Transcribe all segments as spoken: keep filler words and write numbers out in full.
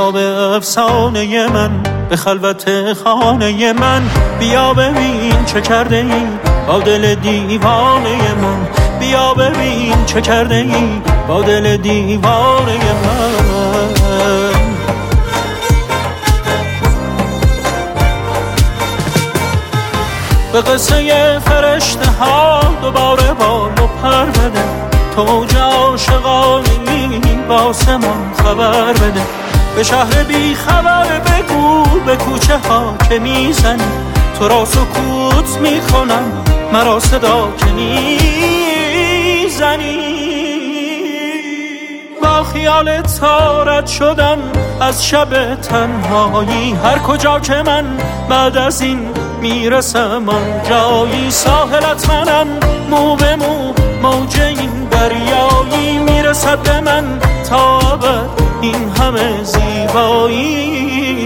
بیا به افسانه من، به خلوت خانه من. بیا ببین چه کرده ای با دل دیوانه من. بیا ببین چه کرده ای با دل دیوانه من. به قصه فرشته ها دوباره بال و پر بده. تو جا عاشقانه‌ای واسه من خبر بده. به شهر بی خبر بگو به کوچه ها که میزنی. تو را سکوت میکنم مرا صدا که میزنی. با خیال تارت شدم از شب تنهایی. هر کجا که من بعد از این میرسم آنجایی. ساحلت منم مو به مو موج این دریایی. میرسد به من تا ابد این همه زیبایی.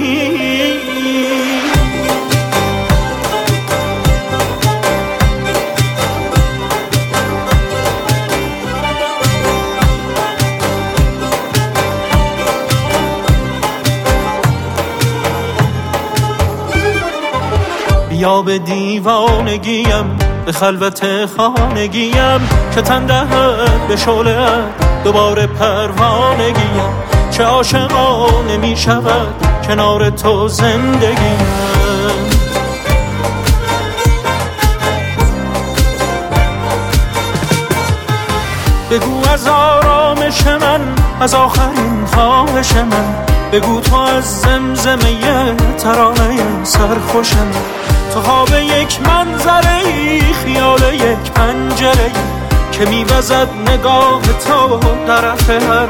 بیا به دیوانگیم، به خلوت خانگیم، که تن دهد به شعله دوباره پروانگیم. چه عاشقانه می شود کنار تو زندگیم. بگو از آرامش من، از آخرین خواهش من. بگو تو از زمزمه ترانه سرخوش من. تو خواب یک منظره ای، خیال یک پنجره ای، که میوزد نگاه تو در رفت هر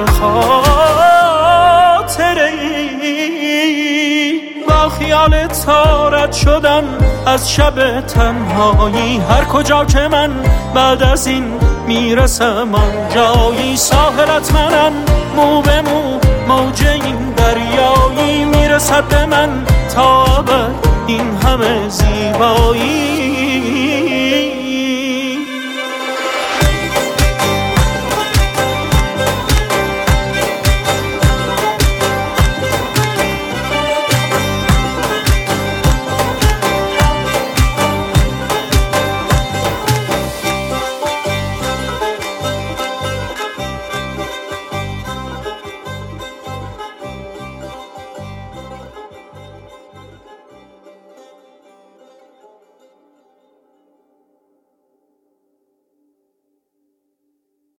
خاطره ای. با خیال تارت شدم از شب تنهایی. هر کجا که من بعد از این میرسم آنجایی. ساحلت منم مو به مو موج این دریایی. میرسد به من تا ابد این همه زیبایی.